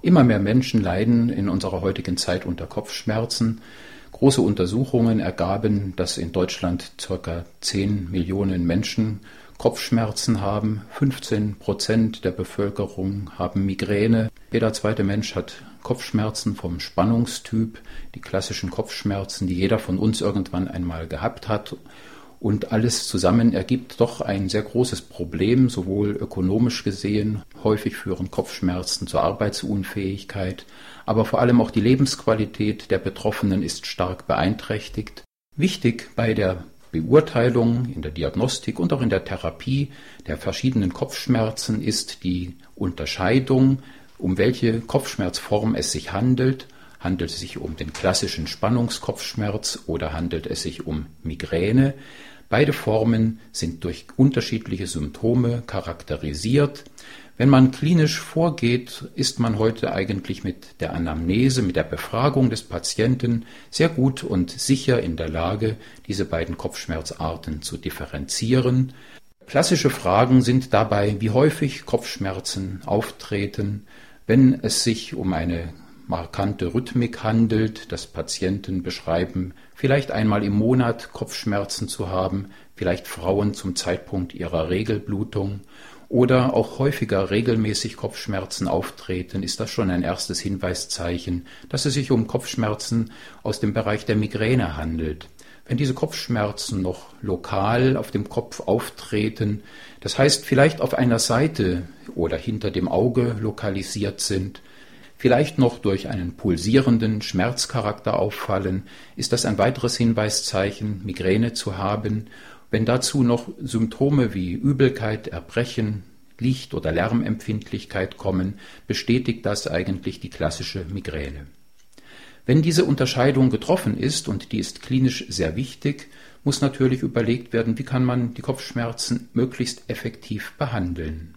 Immer mehr Menschen leiden in unserer heutigen Zeit unter Kopfschmerzen. Große Untersuchungen ergaben, dass in Deutschland ca. 10 Millionen Menschen Kopfschmerzen haben. 15% der Bevölkerung haben Migräne. Jeder zweite Mensch hat Kopfschmerzen vom Spannungstyp, die klassischen Kopfschmerzen, die jeder von uns irgendwann einmal gehabt hat. Und alles zusammen ergibt doch ein sehr großes Problem, sowohl ökonomisch gesehen. Häufig führen Kopfschmerzen zur Arbeitsunfähigkeit, aber vor allem auch die Lebensqualität der Betroffenen ist stark beeinträchtigt. Wichtig bei der Beurteilung, in der Diagnostik und auch in der Therapie der verschiedenen Kopfschmerzen ist die Unterscheidung, um welche Kopfschmerzform es sich handelt. Handelt es sich um den klassischen Spannungskopfschmerz oder handelt es sich um Migräne? Beide Formen sind durch unterschiedliche Symptome charakterisiert. Wenn man klinisch vorgeht, ist man heute eigentlich mit der Anamnese, mit der Befragung des Patienten sehr gut und sicher in der Lage, diese beiden Kopfschmerzarten zu differenzieren. Klassische Fragen sind dabei, wie häufig Kopfschmerzen auftreten, wenn es sich um eine markante Rhythmik handelt, dass Patienten beschreiben, vielleicht einmal im Monat Kopfschmerzen zu haben, vielleicht Frauen zum Zeitpunkt ihrer Regelblutung oder auch häufiger regelmäßig Kopfschmerzen auftreten, ist das schon ein erstes Hinweiszeichen, dass es sich um Kopfschmerzen aus dem Bereich der Migräne handelt. Wenn diese Kopfschmerzen noch lokal auf dem Kopf auftreten, das heißt vielleicht auf einer Seite oder hinter dem Auge lokalisiert sind, vielleicht noch durch einen pulsierenden Schmerzcharakter auffallen, ist das ein weiteres Hinweiszeichen, Migräne zu haben. Wenn dazu noch Symptome wie Übelkeit, Erbrechen, Licht- oder Lärmempfindlichkeit kommen, bestätigt das eigentlich die klassische Migräne. Wenn diese Unterscheidung getroffen ist, und die ist klinisch sehr wichtig, muss natürlich überlegt werden, wie kann man die Kopfschmerzen möglichst effektiv behandeln.